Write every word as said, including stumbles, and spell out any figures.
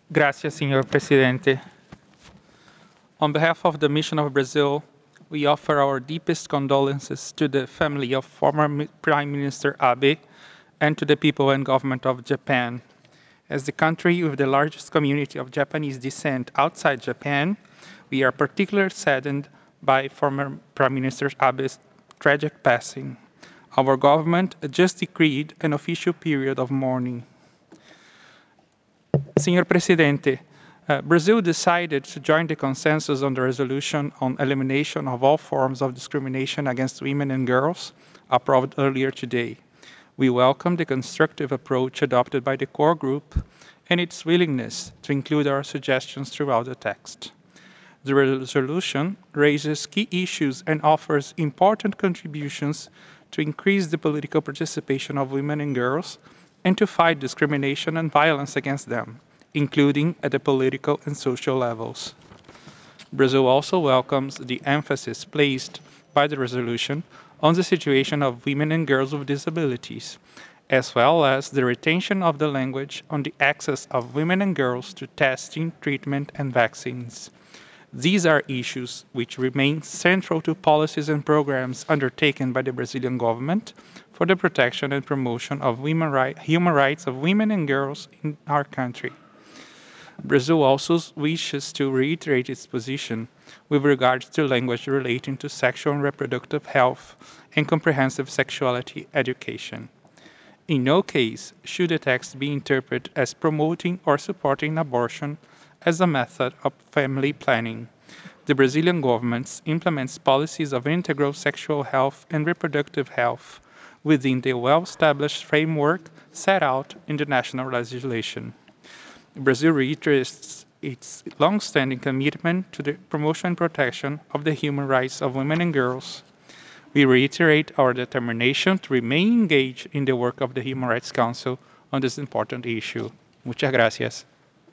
Gracias, Senhor Presidente. On behalf of the Mission of Brazil, we offer our deepest condolences to the family of former Prime Minister Abe and to the people and government of Japan. As the country with the largest community of Japanese descent outside Japan, we are particularly saddened by former Prime Minister Abe's tragic passing. Our government just decreed an official period of mourning. Senhor Presidente, uh, Brazil decided to join the consensus on the resolution on elimination of all forms of discrimination against women and girls approved earlier today. We welcome the constructive approach adopted by the core group and its willingness to include our suggestions throughout the text. The resolution raises key issues and offers important contributions to increase the political participation of women and girls and to fight discrimination and violence against them, including at the political and social levels. Brazil also welcomes the emphasis placed by the resolution on the situation of women and girls with disabilities, as well as the retention of the language on the access of women and girls to testing, treatment, and vaccines. These are issues which remain central to policies and programs undertaken by the Brazilian government for the protection and promotion of women right, human rights of women and girls in our country. Brazil also wishes to reiterate its position with regard to language relating to sexual and reproductive health and comprehensive sexuality education. In no case should the text be interpreted as promoting or supporting abortion as a method of family planning. The Brazilian government implements policies of integral sexual health and reproductive health within the well-established framework set out in the national legislation. Brazil reiterates its long-standing commitment to the promotion and protection of the human rights of women and girls. We reiterate our determination to remain engaged in the work of the Human Rights Council on this important issue. Muchas gracias.